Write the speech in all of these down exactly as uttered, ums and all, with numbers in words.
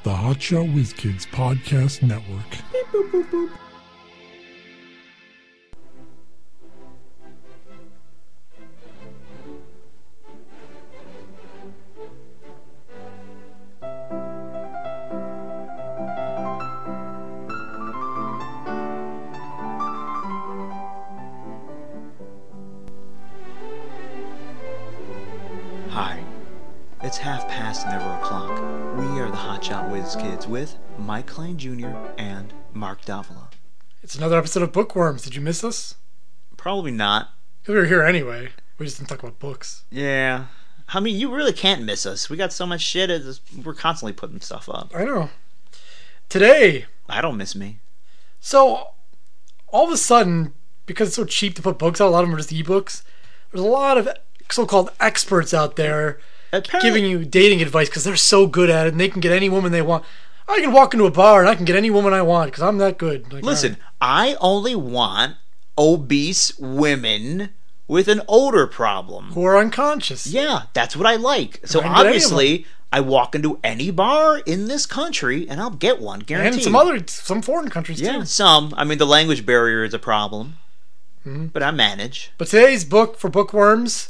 the Hotshot Whiz Kids Podcast Network. Beep, boop, boop, boop. Hi, it's half past never o'clock. We are the Hotshot Whiz Kids with Mike Klein Junior and Mark Davila. It's another episode of Bookworms. Did you miss us? Probably not. We were here anyway. We just didn't talk about books. Yeah. I mean, you really can't miss us. We got so much shit. It's, we're constantly putting stuff up. I know. Today... I don't miss me. So, all of a sudden, because it's so cheap to put books out, a lot of them are just ebooks, there's a lot of so-called experts out there Apparently, giving you dating advice because they're so good at it and they can get any woman they want. I can walk into a bar and I can get any woman I want because I'm that good. Like, listen, I only want obese women with an odor problem. who are unconscious. Yeah, that's what I like. So I can get any of obviously, I walk into any bar in this country and I'll get one, guaranteed. And some other, some foreign countries Yeah, too. some. I mean, the language barrier is a problem, Mhm. but I manage. But today's book for Bookworms,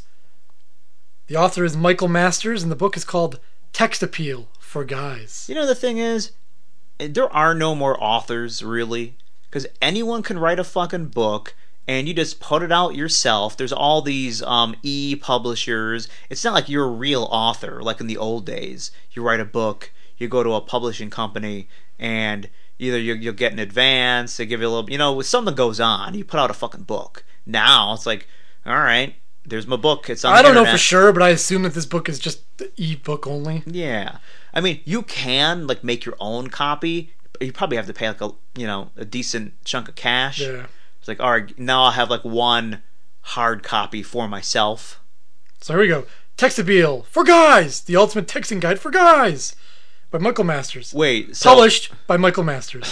the author is Michael Masters, and the book is called Text Appeal for Guys. You know, the thing is, there are no more authors, really, because anyone can write a fucking book, and you just put it out yourself. There's all these um, e-publishers. It's not like you're a real author, like in the old days. You write a book, you go to a publishing company, and either you, you'll get an advance, they give you a little, you know, something goes on, you put out a fucking book. Now, it's like, all right, there's my book. It's on the I don't know internet. for sure, but I assume that this book is just the e-book only. Yeah, I mean, you can like make your own copy. You probably have to pay like a you know a decent chunk of cash. Yeah. It's like, all right, now I'll have like one hard copy for myself. So here we go. Text Appeal for Guys, the ultimate texting guide for guys, by Michael Masters. Wait, so Published by Michael Masters.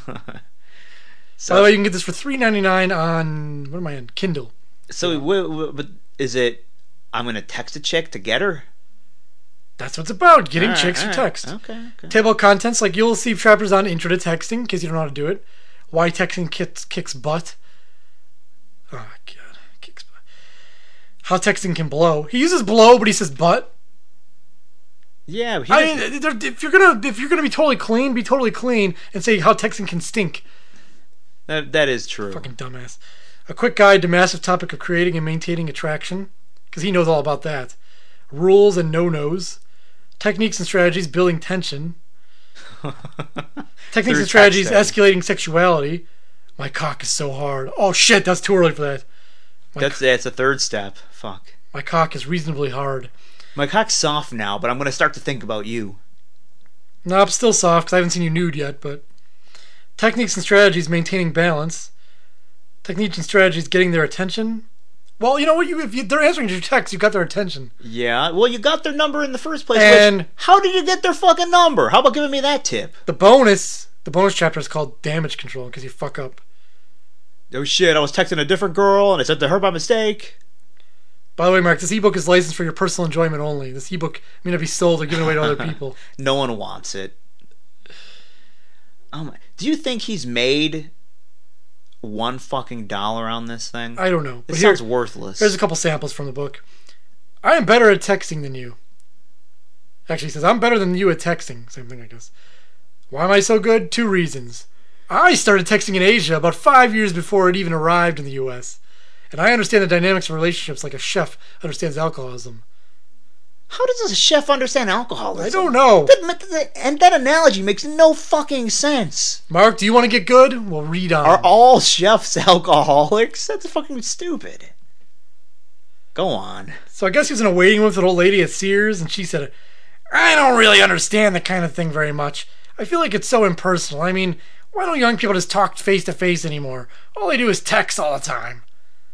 so, By the way, you can get this for three ninety-nine on, what am I on? Kindle. so w- w- but is it? I'm gonna text a chick to get her. That's what it's about, getting All right, chicks all to right. text. Okay, okay. Table of contents, like you'll see chapters on intro to texting, in case you don't know how to do it. Why texting kicks, kicks butt. Oh, God. Kicks butt. How texting can blow. He uses blow, but he says butt. Yeah, he I doesn't- mean, there- if you're gonna if you're gonna be totally clean, be totally clean, and say how texting can stink. that that is true. Fucking dumbass. A quick guide to massive topic of creating and maintaining attraction, because he knows all about that. Rules and no-nos. Techniques and strategies building tension. Techniques Through and strategies texting. escalating sexuality. My cock is so hard. Oh shit, that's too early for that. My, That's co- that's a third step. Fuck. my cock is reasonably hard. My cock's soft now, but I'm gonna start to think about you. No, I'm still soft because I haven't seen you nude yet, but... Techniques and strategies maintaining balance. Techniques and strategies getting their attention. Well, you know what? You, if you, they're answering your text, you got their attention. Yeah, well, you got their number in the first place. And- which, how did you get their fucking number? How about giving me that tip? The bonus, the bonus chapter is called damage control because you fuck up. Oh shit, I was texting a different girl and I said to her by mistake. By the way, Mark, this ebook is licensed for your personal enjoyment only. This ebook may not be sold or given away to other people. No one wants it. Oh my! Do you think he's made one fucking dollar on this thing? I don't know. It But here, sounds worthless. here's a couple samples from the book. I am better at texting than you. Actually, he says, I'm better than you at texting. Same thing, I guess. Why am I so good? Two reasons. I started texting in Asia about five years before it even arrived in the U S And I understand the dynamics of relationships like a chef understands alcoholism. How does a chef understand alcoholism? I don't know. That, that- and that analogy makes no fucking sense. Mark, do you want to get good? Well, read on. Are all chefs alcoholics? That's fucking stupid. Go on. So I guess he was in a waiting room with an old lady at Sears, and she said, I don't really understand that kind of thing very much. I feel like it's so impersonal. I mean, why don't young people just talk face-to-face anymore? All they do is text all the time.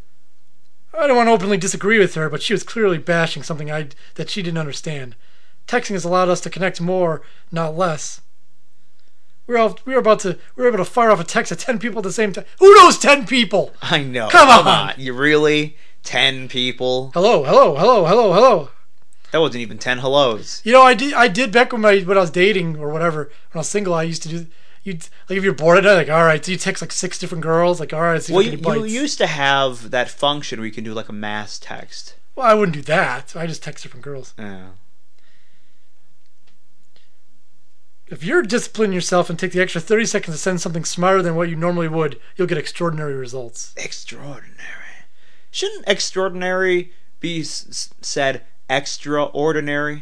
I don't want to openly disagree with her, but she was clearly bashing something I that she didn't understand. Texting has allowed us to connect more, not less. We were, all, we were about to we were able to fire off a text at ten people at the same time. Who knows ten people? I know. Come on. You really? Ten people? Hello, hello, hello, hello, hello. That wasn't even ten hellos. You know, I did. I did back when I when I was dating or whatever. When I was single, I used to do. You like if you're bored at night, like all right, so you text like six different girls, like all right. See Well, if I you, can get you bites. used to have that function where you can do like a mass text. Well, I wouldn't do that. I just text different girls. Yeah. If you're disciplining yourself and take the extra thirty seconds to send something smarter than what you normally would, you'll get extraordinary results. Extraordinary. Shouldn't extraordinary be s- said extraordinary?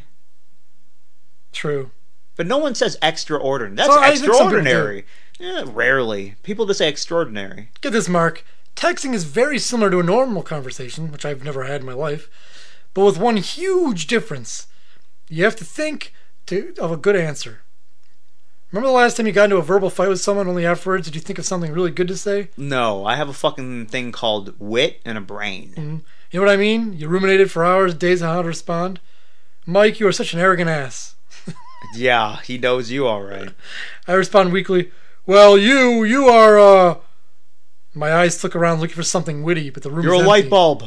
True. But no one says extraordinary. That's So I think some people extraordinary. Yeah, rarely. People just say extraordinary. Get this, Mark. Texting is very similar to a normal conversation, which I've never had in my life, but with one huge difference. You have to think to, of a good answer. Remember the last time you got into a verbal fight with someone, only afterwards did you think of something really good to say? No, I have a fucking thing called wit and a brain. Mm-hmm. You know what I mean? You ruminated for hours, days on how to respond. Mike, you are such an arrogant ass. Yeah, he knows you all right. I respond weakly, well, you, you are, uh... My eyes flick around looking for something witty, but the room You're is a empty. light bulb.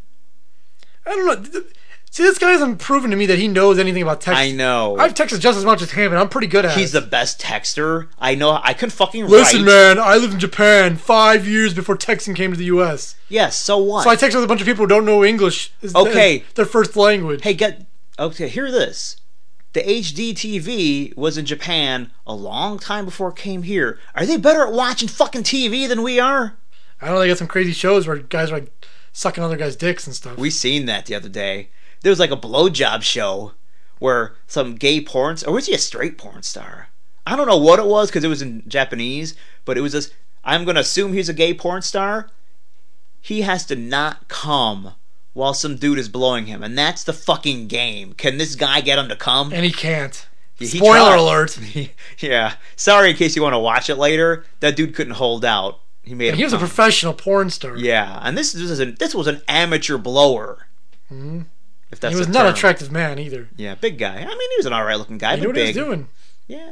I don't know. See, this guy hasn't proven to me that he knows anything about texting. I know. I've texted just as much as him, and I'm pretty good at He's it. the best texter. I know. I can fucking Listen, write. man, I lived in Japan five years before texting came to the U S. Yes, so what? So I text with a bunch of people who don't know English. Is Okay. their first language. Hey, get... Okay, hear this. The H D T V was in Japan a long time before it came here. Are they better at watching fucking T V than we are? I don't know, they got some crazy shows where guys are like sucking other guys' dicks and stuff. We seen that the other day. There was like a blowjob show where some gay porn star, or was he a straight porn star? I don't know what it was because it was in Japanese, but it was this. I'm gonna assume he's a gay porn star. He has to not come while some dude is blowing him, and that's the fucking game. Can this guy get him to come? And he can't. Yeah, he Spoiler tried. alert. Yeah. Sorry in case you want to watch it later. That dude couldn't hold out. He made. And him he was a come. professional porn star. Yeah, and this, this was an this was an amateur blower. Mm-hmm. If that's He was a not an term. attractive man either. Yeah, big guy. I mean, he was an alright looking guy, He but knew what big. he was doing. Yeah.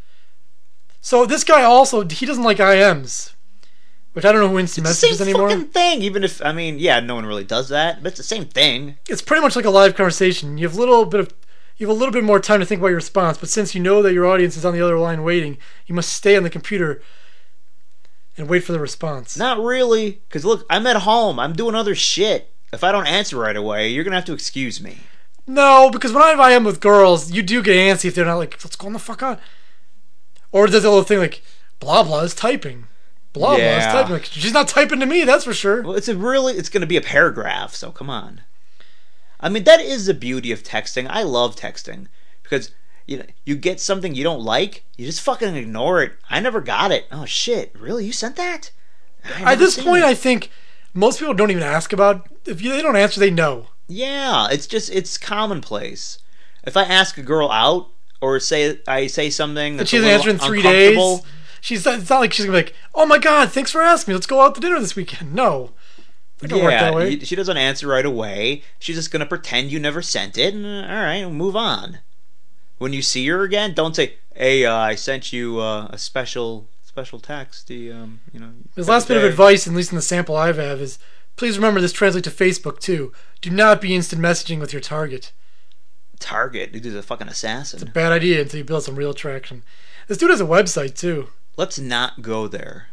So this guy also, he doesn't like I Ms. Which I don't know who instant It's the messages same anymore. fucking thing. Even if I mean, yeah, no one really does that, but it's the same thing. It's pretty much like a live conversation. You have a little bit of, you have a little bit more time to think about your response, but since you know that your audience is on the other line waiting, you must stay on the computer and wait for the response. Not really, because look, I'm at home. I'm doing other shit. If I don't answer right away, you're gonna have to excuse me. No, because when I am with girls, you do get antsy if they're not like, let's go on the fuck on. Or there's a little thing like, blah blah is typing. Blah blah is Yeah. typing. Like, she's not typing to me, that's for sure. Well, it's a really, it's gonna be a paragraph. So come on. I mean, that is the beauty of texting. I love texting because you know you get something you don't like, you just fucking ignore it. I never got it. Oh shit! Really? You sent that? At this point, I think most people don't even ask about. If you, they don't answer, they know. Yeah, it's just it's commonplace. If I ask a girl out or say I say something But that's she a doesn't little answer in three days. uncomfortable, She's it's not like she's gonna be like, oh my god, thanks for asking me. Let's go out to dinner this weekend. No, it don't work that yeah, way. you- she doesn't answer right away. She's just gonna pretend you never sent it, and uh, all right, move on. When you see her again, don't say, "Hey, uh, I sent you uh, a special special text." The um, you know. His last bit of day." advice, at least in the sample I have, is please remember this translates to Facebook too. Do not be instant messaging with your target. Target, dude, is a fucking assassin. Bad idea until you build some real traction. This dude has a website too. Let's not go there.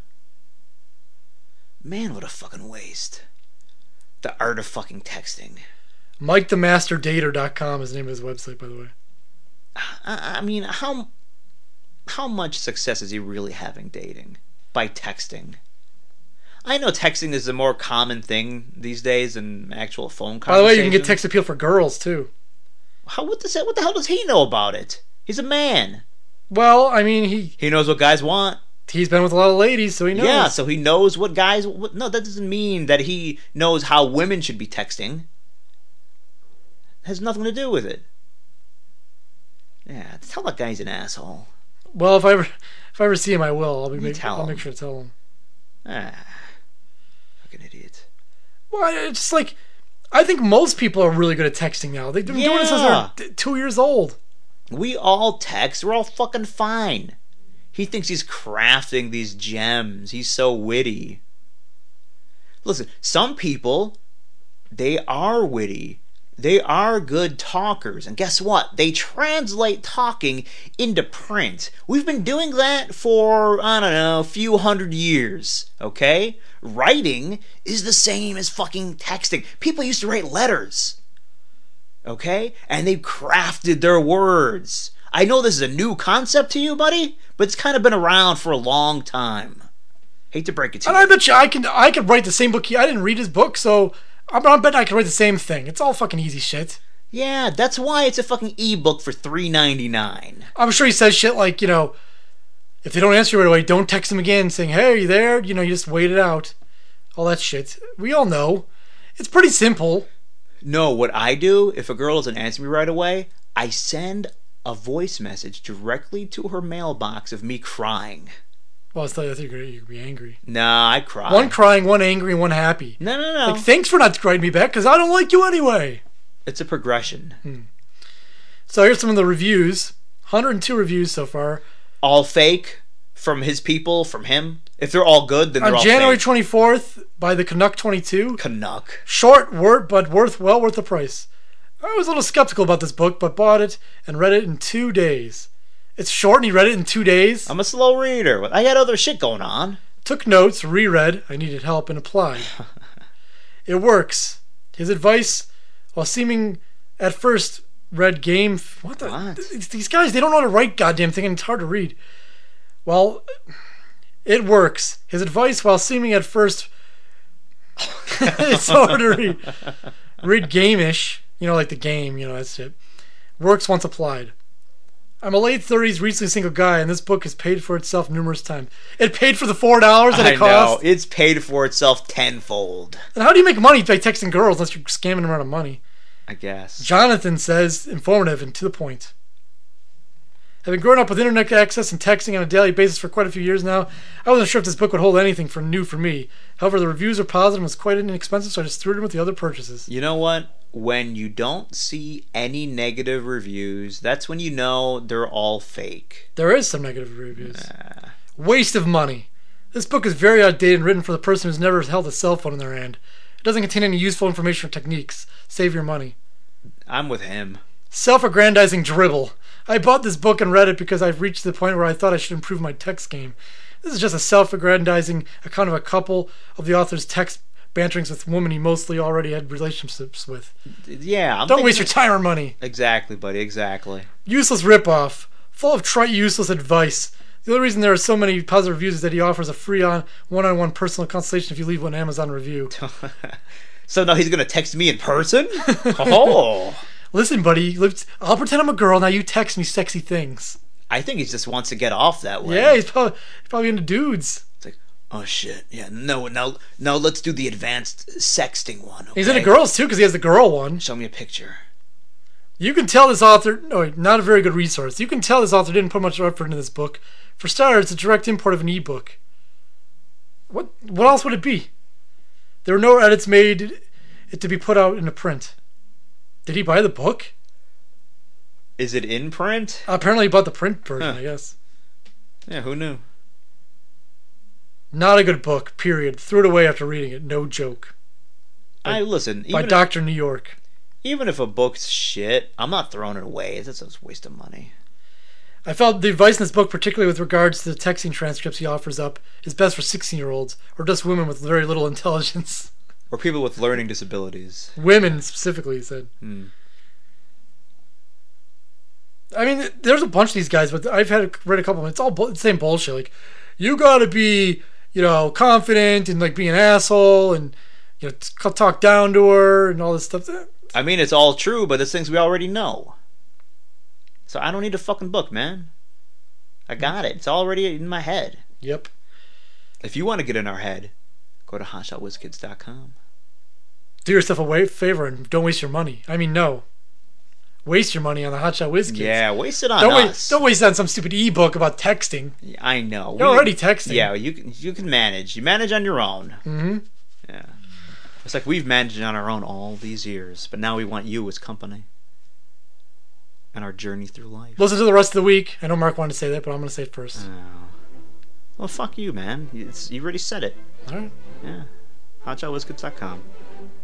Man, what a fucking waste. The art of fucking texting. Mike the Master Dater dot com is the name of his website, by the way. I, I mean, how how much success is he really having dating by texting? I know texting is a more common thing these days than actual phone conversation. By the way, you can get text appeal for girls too. How what does that? What the hell does he know about it? He's a man. Well, I mean, he He knows what guys want. he's been with a lot of ladies, so he knows. Yeah, so he knows what guys. What, no, that doesn't mean that he knows how women should be texting. It has nothing to do with it. Yeah, tell that guy's an asshole. Well, if I ever if I ever see him, I will. I'll be You make, tell I'll him. make sure to tell him. Ah, fucking idiot. Well, it's just like I think most people are really good at texting now. They've been doing it since Yeah. they're t- two years old. We all text. We're all fucking fine. He thinks he's crafting these gems. He's so witty. Listen, some people, they are witty. they are good talkers. And guess what? They translate talking into print. We've been doing that for, I don't know, a few hundred years, okay? Writing is the same as fucking texting. People used to write letters, okay? And they crafted their words. I know this is a new concept to you, buddy, but it's kind of been around for a long time. Hate to break it to and you. And I bet you I can I could write the same book. He, I didn't read his book, so I'm, I bet I can write the same thing. It's all fucking easy shit. Yeah, that's why it's a fucking ebook for three ninety-nine. I'm sure he says shit like, you know, if they don't answer you right away, don't text them again saying, hey, are you there? You know, you just wait it out. All that shit. We all know. It's pretty simple. No, what I do, if a girl doesn't answer me right away, I send a voice message directly to her mailbox of me crying. Well, I thought I think you'd be angry. Nah, I cry. One crying, one angry, and one happy. No, no, no. Like, thanks for not writing me back, because I don't like you anyway. It's a progression. Hmm. So here's some of the reviews. one hundred two reviews so far. All fake? From his people? From him? If they're all good, then they're On all January fake. twenty-fourth, by the Canuck twenty-two. Canuck. Short, word, but worth, well worth the price. I was a little skeptical about this book, but bought it and read it in two days. It's short and he read it in two days. I'm a slow reader. I had other shit going on. Took notes, reread, I needed help, and applied. It works. His advice, while seeming at first read game... What the... What? These guys, they don't know how to write goddamn thing, and it's hard to read. Well, it works. His advice, while seeming at first... it's so hard to read. Read game-ish. You know, like the game, you know, that's it. Works once applied. I'm a late thirties, recently single guy, and this book has paid for itself numerous times. It paid for the four dollars that I it cost. know. It's paid for itself tenfold. And how do you make money by texting girls unless you're scamming them out of money? I guess. Jonathan says, informative and to the point. Having grown up with internet access and texting on a daily basis for quite a few years now, I wasn't sure if this book would hold anything for new for me. However, the reviews are positive and was quite inexpensive, so I just threw it in with the other purchases. You know what? When you don't see any negative reviews, that's when you know they're all fake. There is some negative reviews. Uh, Waste of money. This book is very outdated and written for the person who's never held a cell phone in their hand. It doesn't contain any useful information or techniques. Save your money. I'm with him. Self-aggrandizing dribble. I bought this book and read it because I've reached the point where I thought I should improve my text game. This is just a self-aggrandizing account of a couple of the author's text banterings with women he mostly already had relationships with. Yeah. I'm Don't thinking- waste your time or money. Exactly, buddy. Exactly. Useless ripoff. Full of trite, useless advice. The only reason there are so many positive reviews is that he offers a free on one-on-one personal consultation if you leave one Amazon review. So now he's going to text me in person? Oh. Listen, buddy, let's- I'll pretend I'm a girl, now you text me sexy things. I think he just wants to get off that way. Yeah, he's probably, he's probably into dudes. It's like, oh shit, yeah, no, now, now let's do the advanced sexting one. Okay? He's into girls too because he has the girl one. Show me a picture. You can tell this author, no, wait, not a very good resource. You can tell this author didn't put much effort into this book. For starters, it's a direct import of an ebook. What what else would it be? There were no edits made it to be put out in a print. Did he buy the book? Is it in print? Uh, apparently he bought the print version, Huh. I guess. Yeah, who knew? Not a good book, period. Threw it away after reading it, no joke. I listen. By Even if, Doctor New York. even if a book's shit, I'm not throwing it away. It's just a waste of money. I felt the advice in this book, particularly with regards to the texting transcripts he offers up, is best for sixteen-year-olds, or just women with very little intelligence. Or people with learning disabilities. Women, specifically, he said. Hmm. I mean, there's a bunch of these guys, but I've had read a couple of them. It's all bu- the same bullshit. Like, you gotta be, you know, confident and, like, be an asshole and, you know, t- talk down to her and all this stuff. I mean, it's all true, but it's things we already know. So I don't need a fucking book, man. I got it. It's already in my head. Yep. If you want to get in our head, go to hot shot whiz kids dot com. Do yourself a wa- favor and don't waste your money. I mean, no. Waste your money on the Hotshot Whiz Kids. Yeah, waste it on Don't, us. waste, don't waste it on some stupid ebook about texting. I know. You're already texting. Yeah, you can you can manage. You manage on your own. Mm-hmm. Yeah. It's like we've managed on our own all these years, but now we want you as company. And our journey through life. Listen to the rest of the week. I know Mark wanted to say that, but I'm going to say it first. Oh. Well, fuck you, man. It's, you already said it. All right. Yeah. hot shot whiz kids dot com.